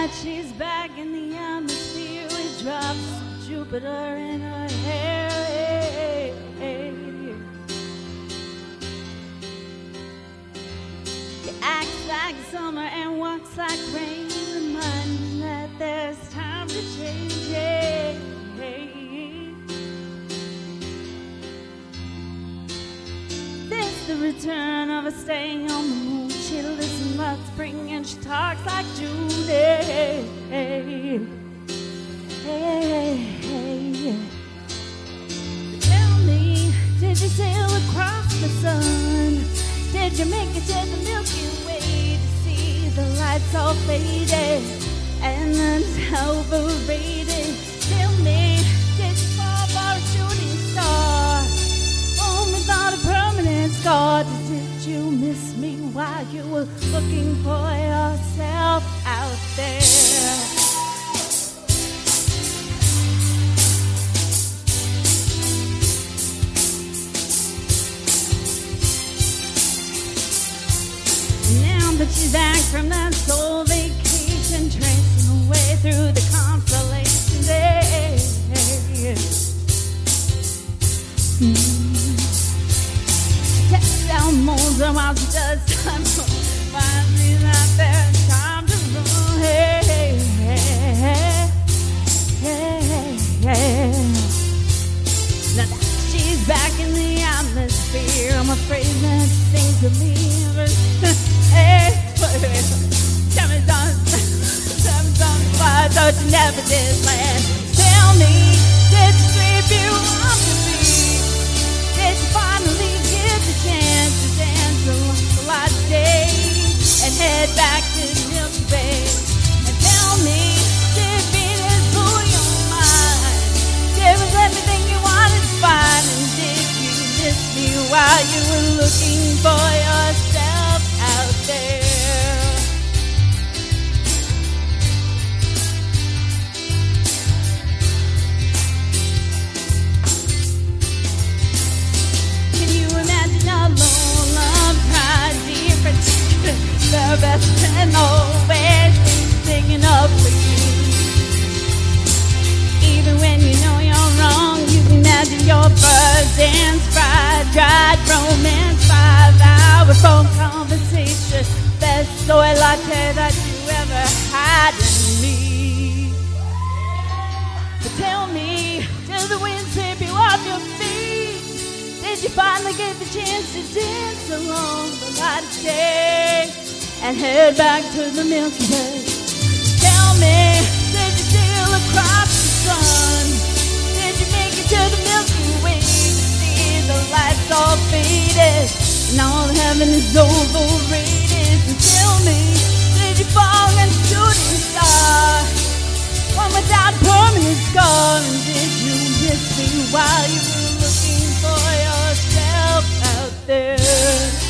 that she's back in the atmosphere with drops of Jupiter in her hair. She acts like summer and walks like rain, reminding that there's time to change. This the return of a stay on the moon. She listens about spring and she talks like June. Tell me, did you sail across the sun? Did you make it to the Milky Way to see the lights all faded and unself-rated? Tell me, did you fall for a shooting star? Or without a permanent scar? Did you miss me while you were looking for yourself out there? But she's back from that soul vacation, tracing her way through the constellations. Tests out Mozart while she does time. Finally, that there's time to run. Now that she's back in the atmosphere, I'm afraid that things will leave her. Tell me, why don't you never did land? Tell me, did you sleep you off your feet? Did you finally get the chance to dance along the light of day and head back to the Milky Way? And tell me, did Venus blow your mind? Did was everything you wanted to find? And did you miss me while you were looking for yourself out there? The best friend always singing up for you. Even when you know you're wrong, you can imagine your first dance, fried, dried romance, 5-hour phone conversation, best soy latte that you ever had in me. But tell me, did the wind sweep you off your feet? Did you finally get the chance to dance along the light of day and head back to the Milky Way? Tell me, did you sail across the sun? Did you make it to the Milky Way to see the lights all faded and all heaven is overrated? And tell me, did you fall and shooting star, one without a permanent scar? And did you miss me while you were looking for yourself out there?